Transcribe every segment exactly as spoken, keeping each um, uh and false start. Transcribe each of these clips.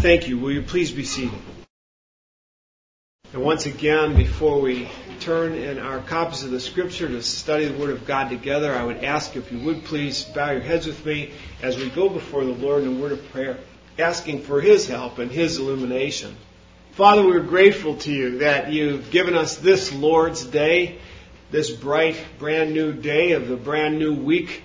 Thank you. Will you please be seated? And once again, before we turn in our copies of the Scripture to study the Word of God together, I would ask if you would please bow your heads with me as we go before the Lord in a word of prayer, asking for His help and His illumination. Father, we're grateful to you that you've given us this Lord's Day, this bright, brand new day of the brand new week,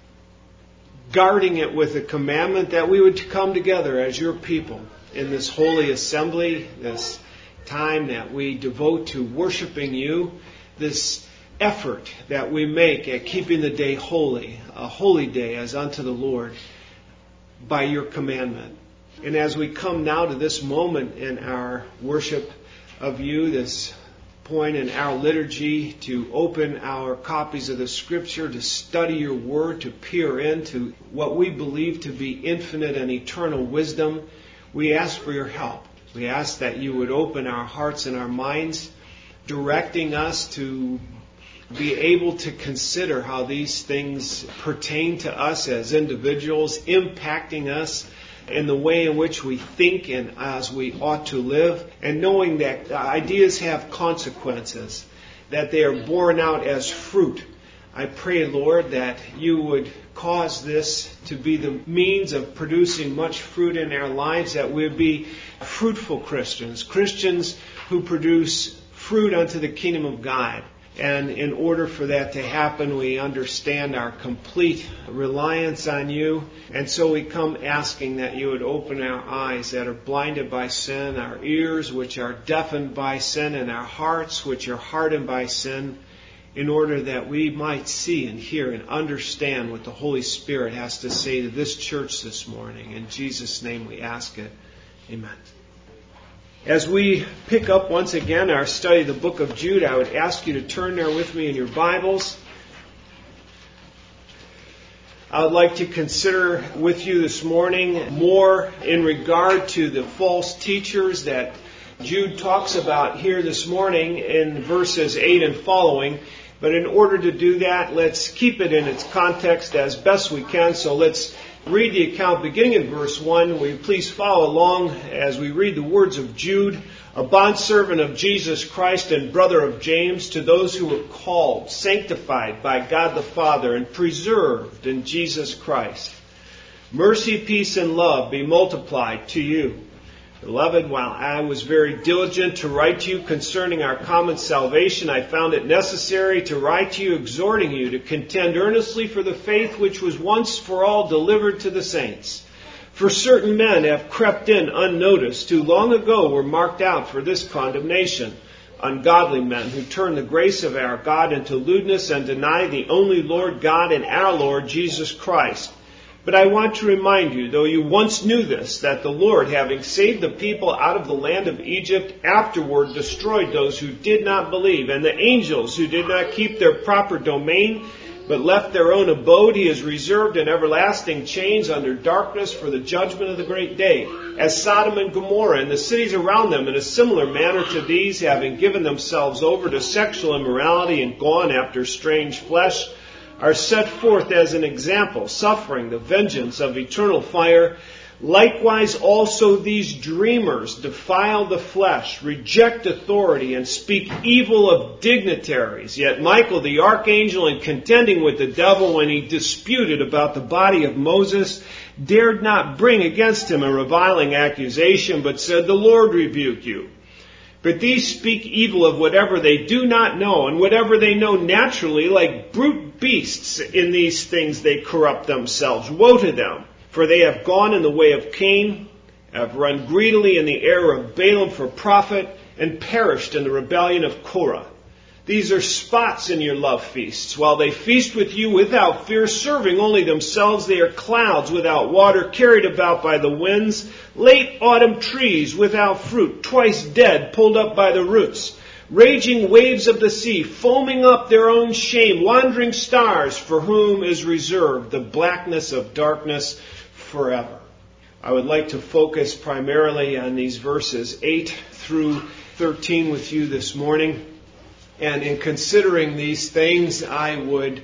guarding it with a commandment that we would come together as your people in this holy assembly, this time that we devote to worshiping you, this effort that we make at keeping the day holy, a holy day as unto the Lord, by your commandment. And as we come now to this moment in our worship of you, this point in our liturgy to open our copies of the Scripture, to study your word, to peer into what we believe to be infinite and eternal wisdom, we ask for your help. We ask that you would open our hearts and our minds, directing us to be able to consider how these things pertain to us as individuals, impacting us in the way in which we think and as we ought to live, and knowing that ideas have consequences, that they are borne out as fruit. I pray, Lord, that you would cause this to be the means of producing much fruit in our lives, that we would be fruitful Christians, Christians who produce fruit unto the kingdom of God. And in order for that to happen, we understand our complete reliance on you. And so we come asking that you would open our eyes that are blinded by sin, our ears which are deafened by sin, and our hearts which are hardened by sin, in order that we might see and hear and understand what the Holy Spirit has to say to this church this morning. In Jesus' name we ask it. Amen. As we pick up once again our study of the book of Jude, I would ask you to turn there with me in your Bibles. I would like to consider with you this morning more in regard to the false teachers that Jude talks about here this morning in verses eight and following. But in order to do that, let's keep it in its context as best we can. So let's read the account beginning in verse one. Will you please follow along as we read the words of Jude, a bondservant of Jesus Christ and brother of James, to those who were called, sanctified by God the Father, and preserved in Jesus Christ. Mercy, peace, and love be multiplied to you. Beloved, while I was very diligent to write to you concerning our common salvation, I found it necessary to write to you exhorting you to contend earnestly for the faith which was once for all delivered to the saints. For certain men have crept in unnoticed, who long ago were marked out for this condemnation, ungodly men who turn the grace of our God into lewdness and deny the only Lord God and our Lord Jesus Christ. But I want to remind you, though you once knew this, that the Lord, having saved the people out of the land of Egypt, afterward destroyed those who did not believe, and the angels who did not keep their proper domain, but left their own abode, he has reserved in everlasting chains under darkness for the judgment of the great day, as Sodom and Gomorrah and the cities around them in a similar manner to these, having given themselves over to sexual immorality and gone after strange flesh, are set forth as an example, suffering the vengeance of eternal fire. Likewise also these dreamers defile the flesh, reject authority, and speak evil of dignitaries. Yet Michael the archangel, in contending with the devil when he disputed about the body of Moses, dared not bring against him a reviling accusation, but said, "The Lord rebuke you." But these speak evil of whatever they do not know, and whatever they know naturally, like brute beasts, in these things they corrupt themselves. Woe to them, for they have gone in the way of Cain, have run greedily in the error of Balaam for profit, and perished in the rebellion of Korah. These are spots in your love feasts. While they feast with you without fear, serving only themselves, they are clouds without water, carried about by the winds, late autumn trees without fruit, twice dead, pulled up by the roots, raging waves of the sea, foaming up their own shame, wandering stars, for whom is reserved the blackness of darkness forever. I would like to focus primarily on these verses eight through thirteen with you this morning. And in considering these things, I would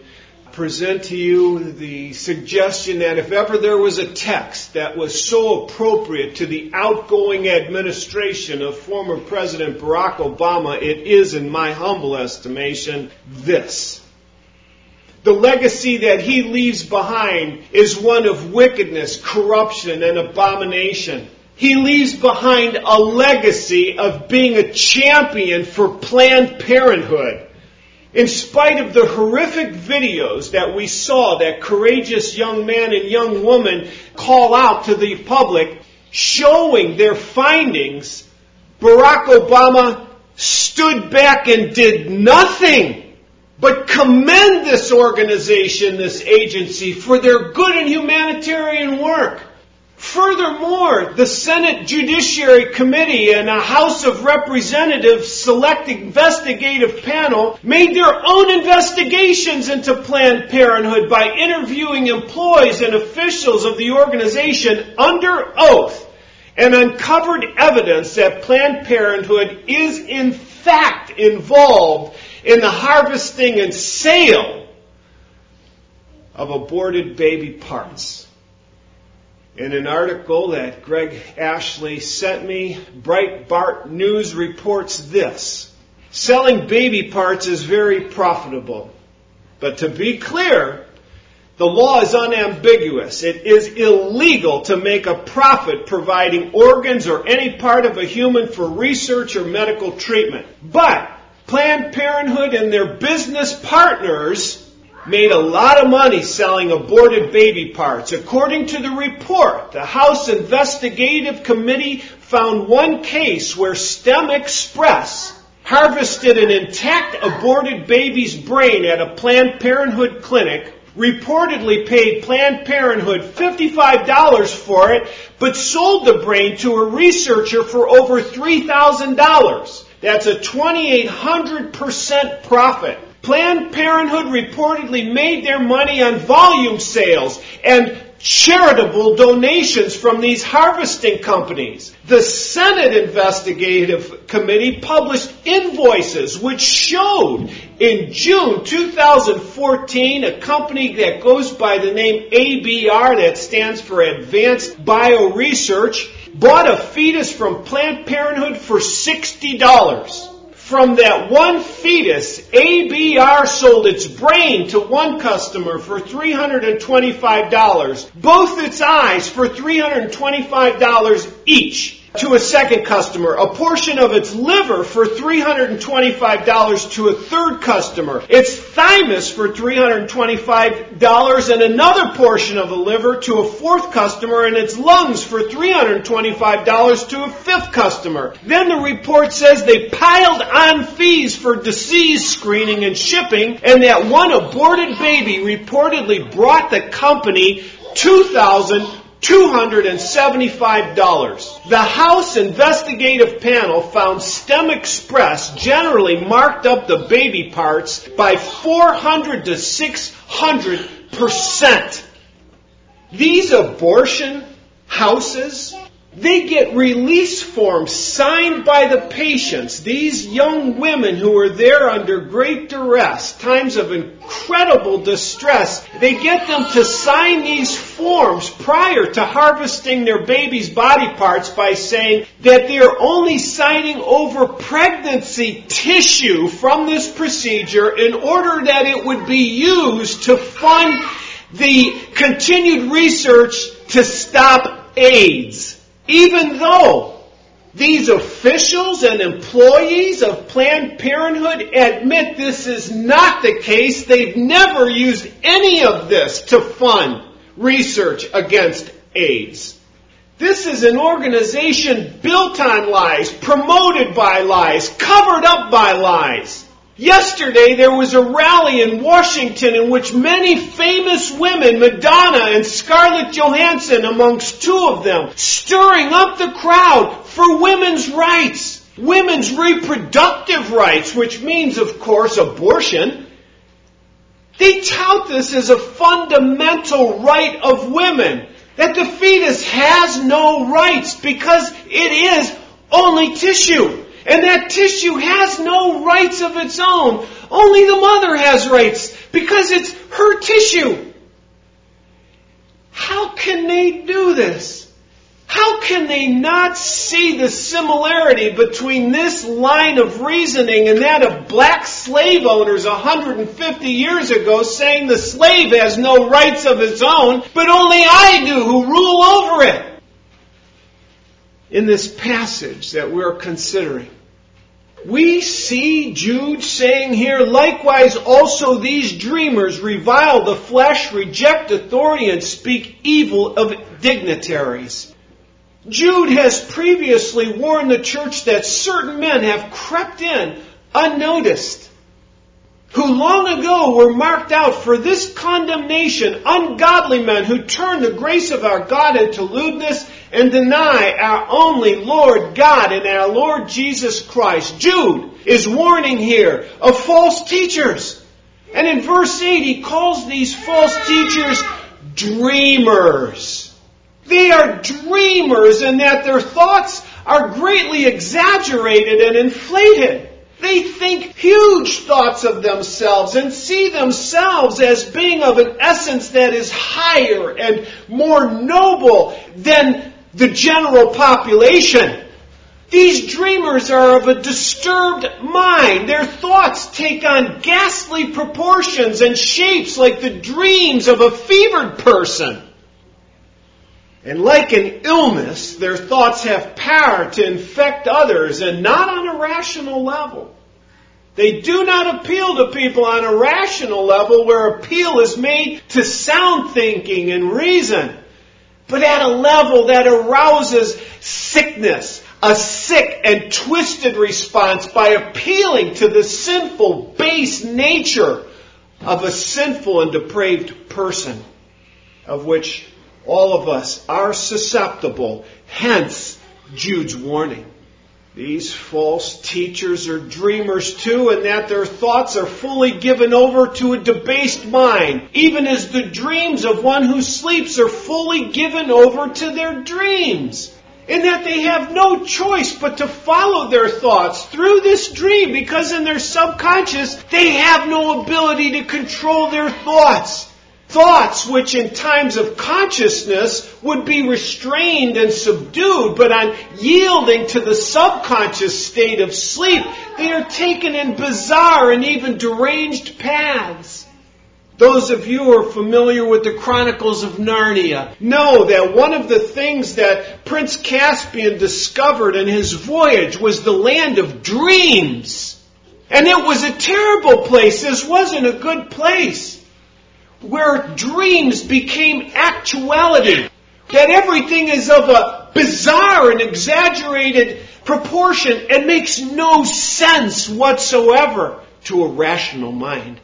present to you the suggestion that if ever there was a text that was so appropriate to the outgoing administration of former President Barack Obama, it is, in my humble estimation, this. The legacy that he leaves behind is one of wickedness, corruption, and abomination. He leaves behind a legacy of being a champion for Planned Parenthood. In spite of the horrific videos that we saw that courageous young man and young woman call out to the public, showing their findings, Barack Obama stood back and did nothing but commend this organization, this agency, for their good and humanitarian work. Furthermore, the Senate Judiciary Committee and a House of Representatives Select Investigative Panel made their own investigations into Planned Parenthood by interviewing employees and officials of the organization under oath and uncovered evidence that Planned Parenthood is in fact involved in the harvesting and sale of aborted baby parts. In an article that Greg Ashley sent me, Breitbart News reports this: selling baby parts is very profitable. But to be clear, the law is unambiguous. It is illegal to make a profit providing organs or any part of a human for research or medical treatment. But Planned Parenthood and their business partners made a lot of money selling aborted baby parts. According to the report, the House Investigative Committee found one case where STEM Express harvested an intact aborted baby's brain at a Planned Parenthood clinic, reportedly paid Planned Parenthood fifty-five dollars for it, but sold the brain to a researcher for over three thousand dollars. That's a twenty-eight hundred percent profit. Planned Parenthood reportedly made their money on volume sales and charitable donations from these harvesting companies. The Senate Investigative Committee published invoices which showed in June two thousand fourteen a company that goes by the name A B R, that stands for Advanced Bioresearch, bought a fetus from Planned Parenthood for sixty dollars. From that one fetus, A B R sold its brain to one customer for three hundred twenty-five dollars, both its eyes for three hundred twenty-five dollars each to a second customer, a portion of its liver for three hundred twenty-five dollars to a third customer, its thymus for three hundred twenty-five dollars, and another portion of the liver to a fourth customer, and its lungs for three hundred twenty-five dollars to a fifth customer. Then the report says they piled on fees for disease screening and shipping, and that one aborted baby reportedly brought the company two thousand two hundred seventy-five dollars. The House Investigative Panel found STEM Express generally marked up the baby parts by four hundred to six hundred percent. These abortion houses, they get release forms signed by the patients, these young women who are there under great duress, times of incredible distress. They get them to sign these forms prior to harvesting their baby's body parts by saying that they are only signing over pregnancy tissue from this procedure in order that it would be used to fund the continued research to stop AIDS. Even though these officials and employees of Planned Parenthood admit this is not the case, they've never used any of this to fund research against AIDS. This is an organization built on lies, promoted by lies, covered up by lies. Yesterday there was a rally in Washington in which many famous women, Madonna and Scarlett Johansson amongst two of them, stirring up the crowd for women's rights, women's reproductive rights, which means, of course, abortion. They tout this as a fundamental right of women, that the fetus has no rights because it is only tissue. And that tissue has no rights of its own. Only the mother has rights because it's her tissue. How can they do this? How can they not see the similarity between this line of reasoning and that of black slave owners one hundred fifty years ago saying the slave has no rights of his own, but only I do who rule over it? In this passage that we're considering, we see Jude saying here, likewise also these dreamers revile the flesh, reject authority, and speak evil of dignitaries. Jude has previously warned the church that certain men have crept in unnoticed, who long ago were marked out for this condemnation, ungodly men who turn the grace of our God into lewdness and deny our only Lord God and our Lord Jesus Christ. Jude is warning here of false teachers. And in verse eight, he calls these false teachers dreamers. They are dreamers in that their thoughts are greatly exaggerated and inflated. They think huge thoughts of themselves and see themselves as being of an essence that is higher and more noble than the general population. These dreamers are of a disturbed mind. Their thoughts take on ghastly proportions and shapes like the dreams of a fevered person. And like an illness, their thoughts have power to infect others, and not on a rational level. They do not appeal to people on a rational level where appeal is made to sound thinking and reason, but at a level that arouses sickness, a sick and twisted response by appealing to the sinful, base nature of a sinful and depraved person, of which all of us are susceptible, hence Jude's warning. These false teachers are dreamers too, in that their thoughts are fully given over to a debased mind, even as the dreams of one who sleeps are fully given over to their dreams. In that they have no choice but to follow their thoughts through this dream, because in their subconscious they have no ability to control their thoughts. Thoughts which in times of consciousness would be restrained and subdued, but on yielding to the subconscious state of sleep, they are taken in bizarre and even deranged paths. Those of you who are familiar with the Chronicles of Narnia know that one of the things that Prince Caspian discovered in his voyage was the land of dreams. And it was a terrible place. This wasn't a good place, where dreams became actuality. That everything is of a bizarre and exaggerated proportion and makes no sense whatsoever to a rational mind.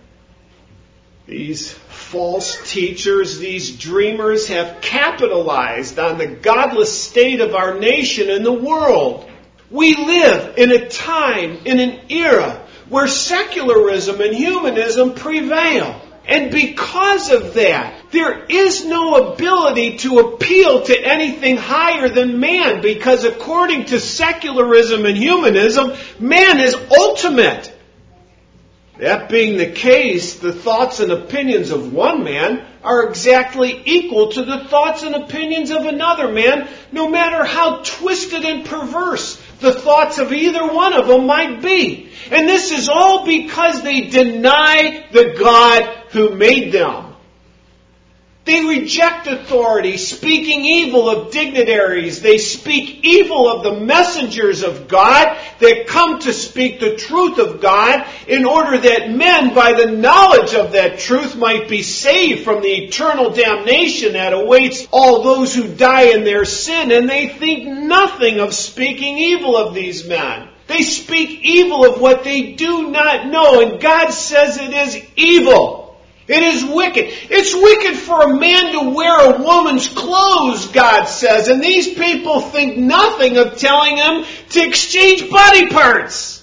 These false teachers, these dreamers, have capitalized on the godless state of our nation and the world. We live in a time, in an era, where secularism and humanism prevail. And because of that, there is no ability to appeal to anything higher than man, because according to secularism and humanism, man is ultimate. That being the case, the thoughts and opinions of one man are exactly equal to the thoughts and opinions of another man, no matter how twisted and perverse the thoughts of either one of them might be. And this is all because they deny the God who made them. They reject authority, speaking evil of dignitaries. They speak evil of the messengers of God that come to speak the truth of God, in order that men, by the knowledge of that truth, might be saved from the eternal damnation that awaits all those who die in their sin. And they think nothing of speaking evil of these men. They speak evil of what they do not know, and God says it is evil. It is wicked. It's wicked for a man to wear a woman's clothes, God says. And these people think nothing of telling him to exchange body parts.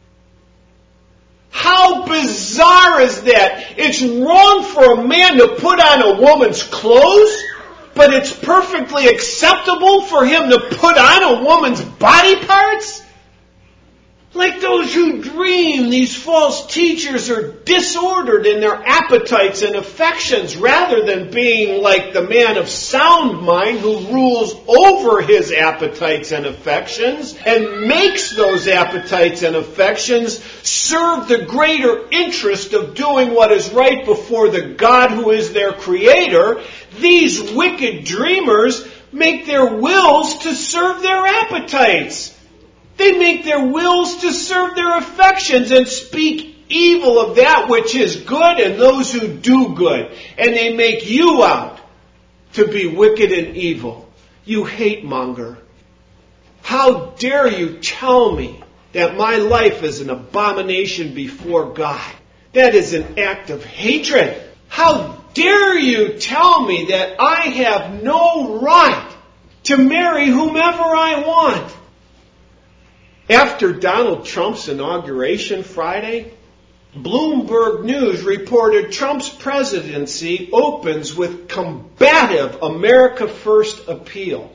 How bizarre is that? It's wrong for a man to put on a woman's clothes, but it's perfectly acceptable for him to put on a woman's body parts? Like those who dream, these false teachers are disordered in their appetites and affections rather than being like the man of sound mind who rules over his appetites and affections and makes those appetites and affections serve the greater interest of doing what is right before the God who is their creator. These wicked dreamers make their wills to serve their appetites. They make their wills to serve their affections and speak evil of that which is good and those who do good. And they make you out to be wicked and evil. You hate monger. How dare you tell me that my life is an abomination before God? That is an act of hatred. How dare you tell me that I have no right to marry whomever I want? After Donald Trump's inauguration Friday, Bloomberg News reported Trump's presidency opens with combative America First appeal.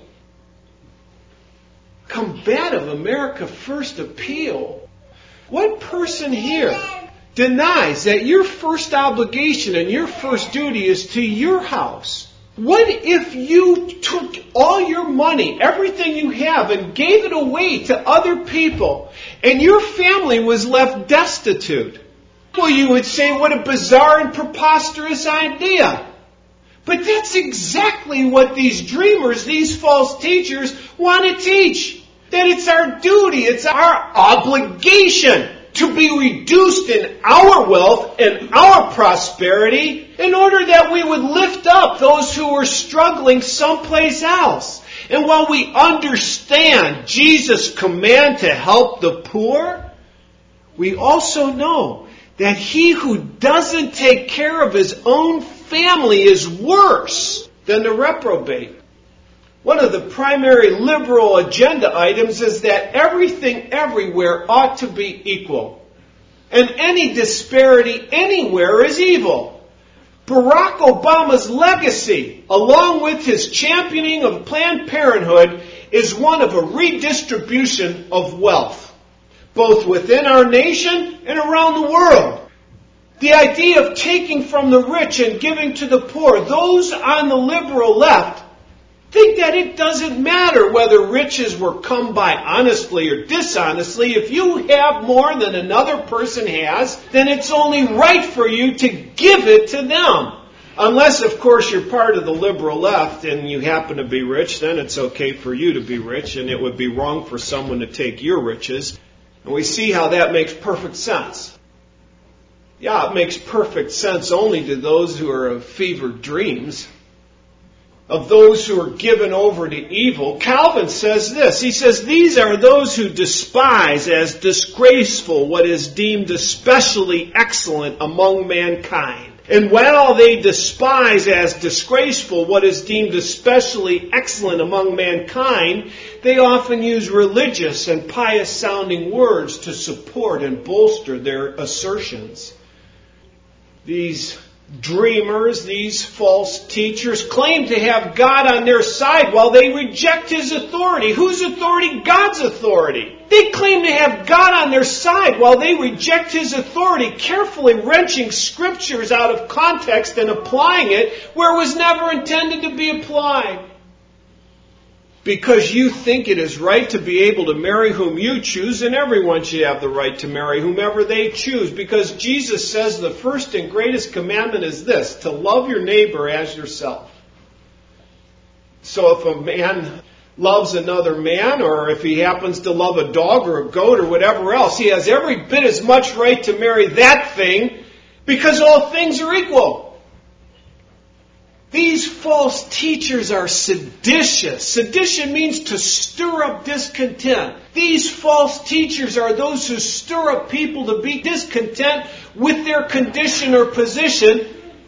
Combative America First appeal? What person here denies that your first obligation and your first duty is to your house? What if you took all your money, everything you have, and gave it away to other people, and your family was left destitute? Well, you would say, what a bizarre and preposterous idea. But that's exactly what these dreamers, these false teachers, want to teach. That it's our duty, it's our obligation to be reduced in our wealth and our prosperity in order that we would lift up those who are struggling someplace else. And while we understand Jesus' command to help the poor, we also know that he who doesn't take care of his own family is worse than the reprobate. One of the primary liberal agenda items is that everything everywhere ought to be equal. And any disparity anywhere is evil. Barack Obama's legacy, along with his championing of Planned Parenthood, is one of a redistribution of wealth, both within our nation and around the world. The idea of taking from the rich and giving to the poor, those on the liberal left think that it doesn't matter whether riches were come by honestly or dishonestly. If you have more than another person has, then it's only right for you to give it to them. Unless, of course, you're part of the liberal left and you happen to be rich, then it's okay for you to be rich, and it would be wrong for someone to take your riches. And we see how that makes perfect sense. Yeah, it makes perfect sense only to those who are of fevered dreams, of those who are given over to evil. Calvin says this. He says, these are those who despise as disgraceful what is deemed especially excellent among mankind. And while they despise as disgraceful what is deemed especially excellent among mankind, they often use religious and pious sounding words to support and bolster their assertions. These dreamers, these false teachers, claim to have God on their side while they reject His authority. Whose authority? God's authority. They claim to have God on their side while they reject His authority, carefully wrenching scriptures out of context and applying it where it was never intended to be applied. Because you think it is right to be able to marry whom you choose, and everyone should have the right to marry whomever they choose. Because Jesus says the first and greatest commandment is this, to love your neighbor as yourself. So if a man loves another man, or if he happens to love a dog or a goat or whatever else, he has every bit as much right to marry that thing, because all things are equal. These false teachers are seditious. Sedition means to stir up discontent. These false teachers are those who stir up people to be discontent with their condition or position,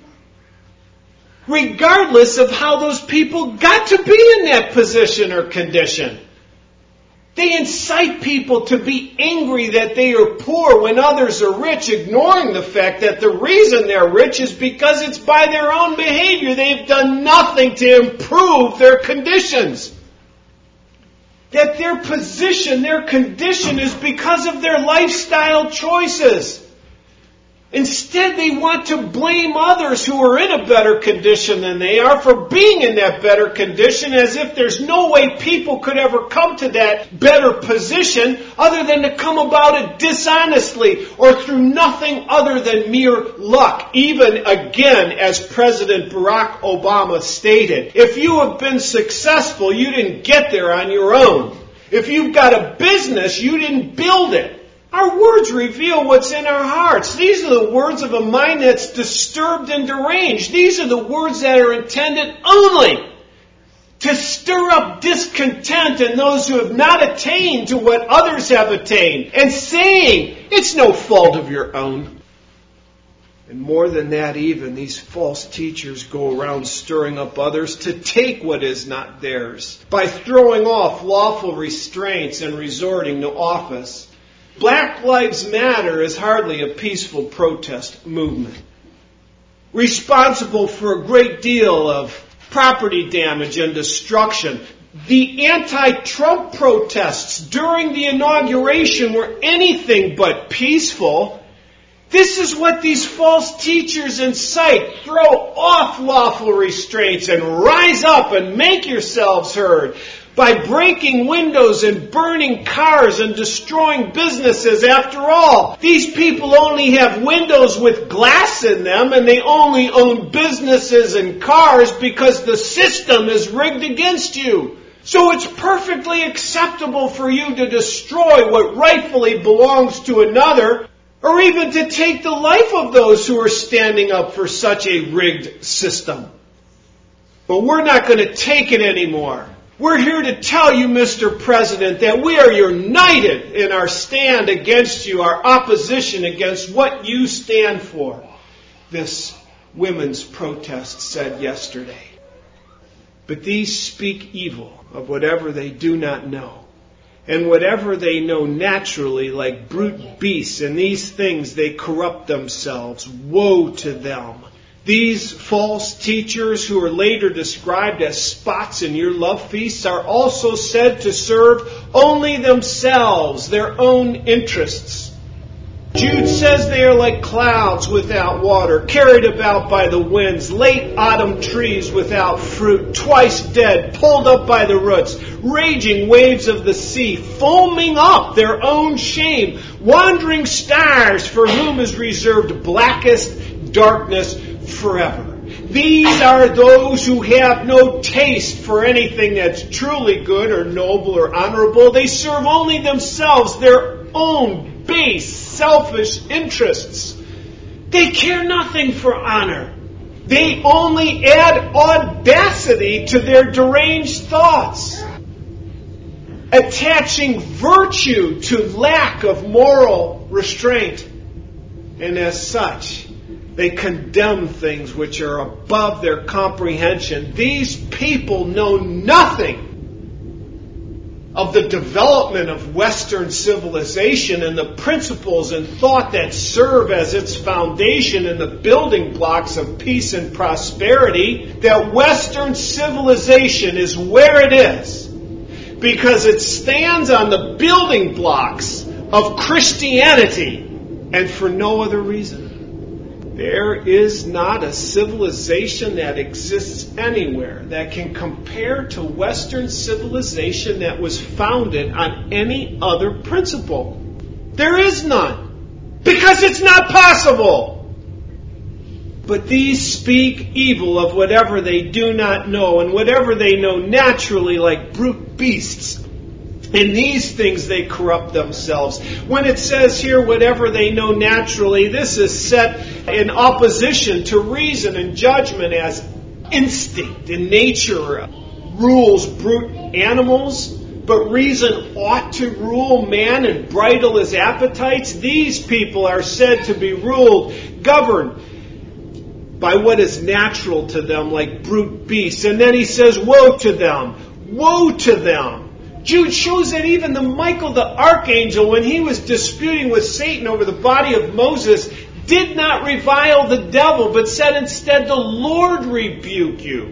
regardless of how those people got to be in that position or condition. They incite people to be angry that they are poor when others are rich, ignoring the fact that the reason they're rich is because it's by their own behavior. They've done nothing to improve their conditions. that their position, their condition is because of their lifestyle choices. Instead, they want to blame others who are in a better condition than they are for being in that better condition, as if there's no way people could ever come to that better position other than to come about it dishonestly or through nothing other than mere luck. Even again, as President Barack Obama stated, if you have been successful, you didn't get there on your own. If you've got a business, you didn't build it. Our words reveal what's in our hearts. These are the words of a mind that's disturbed and deranged. These are the words that are intended only to stir up discontent in those who have not attained to what others have attained, and saying, it's no fault of your own. And more than that even, these false teachers go around stirring up others to take what is not theirs by throwing off lawful restraints and resorting to office. Black Lives Matter is hardly a peaceful protest movement, responsible for a great deal of property damage and destruction. The anti-Trump protests during the inauguration were anything but peaceful. This is what these false teachers incite. Throw off lawful restraints and rise up and make yourselves heard by breaking windows and burning cars and destroying businesses. After all, these people only have windows with glass in them, and they only own businesses and cars because the system is rigged against you. So it's perfectly acceptable for you to destroy what rightfully belongs to another, or even to take the life of those who are standing up for such a rigged system. But we're not going to take it anymore. We're here to tell you, Mister President, that we are united in our stand against you, our opposition against what you stand for. This women's protest said yesterday. But these speak evil of whatever they do not know. And whatever they know naturally, like brute beasts, in these things they corrupt themselves. Woe to them! These false teachers, who are later described as spots in your love feasts, are also said to serve only themselves, their own interests. Jude says they are like clouds without water, carried about by the winds, late autumn trees without fruit, twice dead, pulled up by the roots, raging waves of the sea, foaming up their own shame, wandering stars for whom is reserved blackest darkness forever. These are those who have no taste for anything that's truly good or noble or honorable. They serve only themselves, their own base, selfish interests. They care nothing for honor. They only add audacity to their deranged thoughts, attaching virtue to lack of moral restraint. And as such, they condemn things which are above their comprehension. These people know nothing of the development of Western civilization and the principles and thought that serve as its foundation and the building blocks of peace and prosperity. That Western civilization is where it is because it stands on the building blocks of Christianity and for no other reason. There is not a civilization that exists anywhere that can compare to Western civilization that was founded on any other principle. There is none. Because it's not possible. But these speak evil of whatever they do not know, and whatever they know naturally, like brute beasts. In these things they corrupt themselves. When it says here, whatever they know naturally, this is set in opposition to reason and judgment as instinct and nature rules brute animals, but reason ought to rule man and bridle his appetites. These people are said to be ruled, governed by what is natural to them, like brute beasts. And then he says, woe to them, woe to them. Jude shows that even the Michael the archangel, when he was disputing with Satan over the body of Moses, did not revile the devil, but said instead, the Lord rebuke you.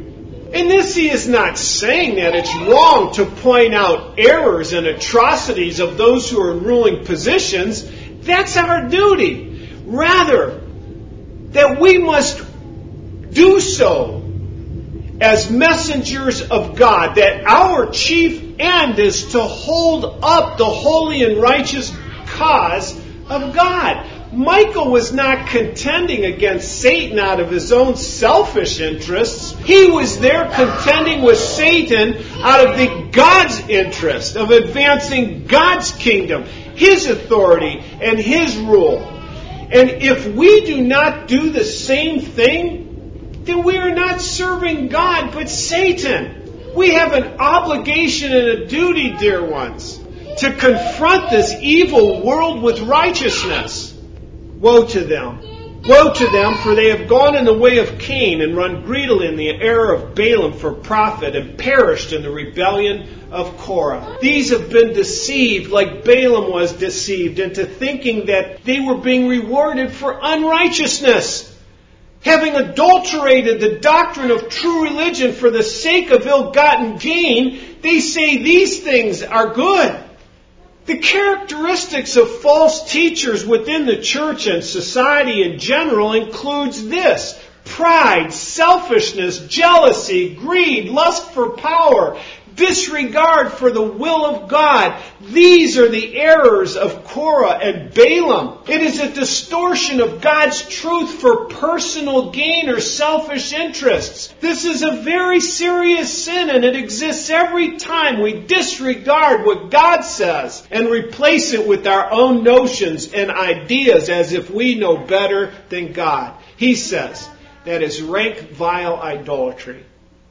And this he is not saying that it's wrong to point out errors and atrocities of those who are in ruling positions. That's our duty. Rather, that we must do so as messengers of God, that our chief end is to hold up the holy and righteous cause of God. Michael was not contending against Satan out of his own selfish interests. He was there contending with Satan out of the God's interest of advancing God's kingdom, His authority, and His rule. And if we do not do the same thing, then we are not serving God, but Satan. We have an obligation and a duty, dear ones, to confront this evil world with righteousness. Woe to them. Woe to them, for they have gone in the way of Cain and run greedily in the error of Balaam for profit and perished in the rebellion of Korah. These have been deceived like Balaam was deceived into thinking that they were being rewarded for unrighteousness. Having adulterated the doctrine of true religion for the sake of ill-gotten gain, they say these things are good. The characteristics of false teachers within the church and society in general includes this: pride, selfishness, jealousy, greed, lust for power, disregard for the will of God. These are the errors of Korah and Balaam. It is a distortion of God's truth for personal gain or selfish interests. This is a very serious sin, and it exists every time we disregard what God says and replace it with our own notions and ideas as if we know better than God. He says that is rank, vile idolatry.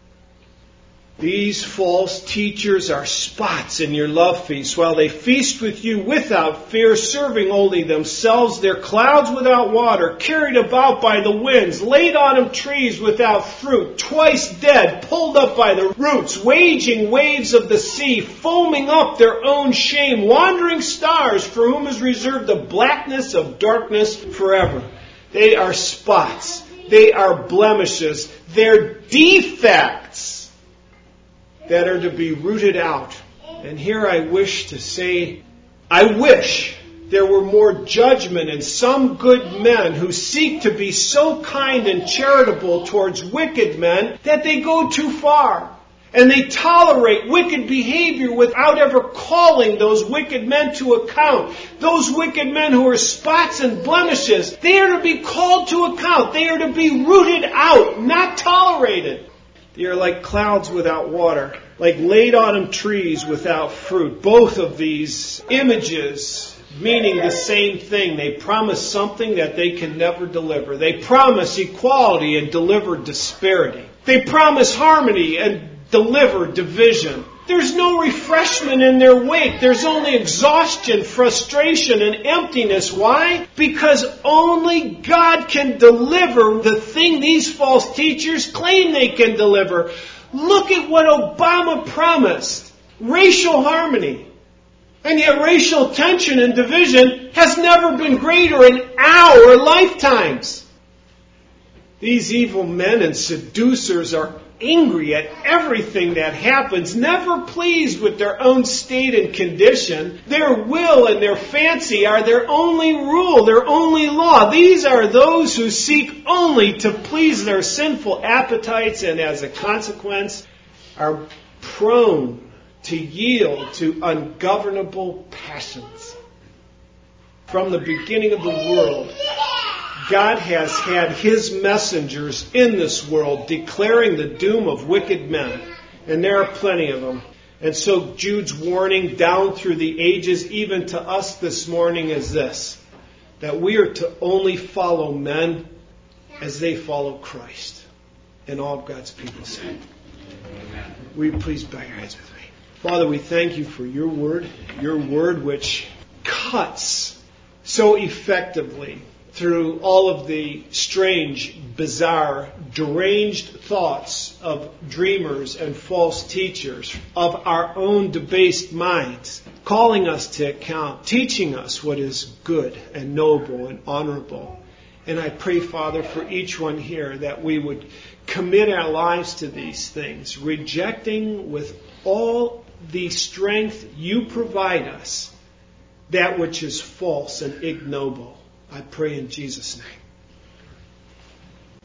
These false teachers are spots in your love feast, while they feast with you without fear, serving only themselves. They're clouds without water, carried about by the winds, laid autumn trees without fruit, twice dead, pulled up by the roots, waging waves of the sea, foaming up their own shame, wandering stars for whom is reserved the blackness of darkness forever. They are spots. They are blemishes. They're defects that are to be rooted out. And here I wish to say, I wish there were more judgment in some good men who seek to be so kind and charitable towards wicked men that they go too far. And they tolerate wicked behavior without ever calling those wicked men to account. Those wicked men who are spots and blemishes, they are to be called to account. They are to be rooted out, not tolerated. They are like clouds without water, like late autumn trees without fruit. Both of these images meaning the same thing. They promise something that they can never deliver. They promise equality and deliver disparity. They promise harmony and deliver division. There's no refreshment in their wake. There's only exhaustion, frustration, and emptiness. Why? Because only God can deliver the thing these false teachers claim they can deliver. Look at what Obama promised. Racial harmony. And yet racial tension and division has never been greater in our lifetimes. These evil men and seducers are angry at everything that happens, never pleased with their own state and condition. Their will and their fancy are their only rule, their only law. These are those who seek only to please their sinful appetites and as a consequence are prone to yield to ungovernable passions. From the beginning of the world, God has had His messengers in this world declaring the doom of wicked men. And there are plenty of them. And so Jude's warning down through the ages, even to us this morning, is this: that we are to only follow men as they follow Christ. And all of God's people say, will you please bow your heads with me? Father, we thank you for your word, your word which cuts so effectively through all of the strange, bizarre, deranged thoughts of dreamers and false teachers, of our own debased minds, calling us to account, teaching us what is good and noble and honorable, And I pray, Father, for each one here that we would commit our lives to these things, rejecting with all the strength you provide us that which is false and ignoble. I pray in Jesus' name.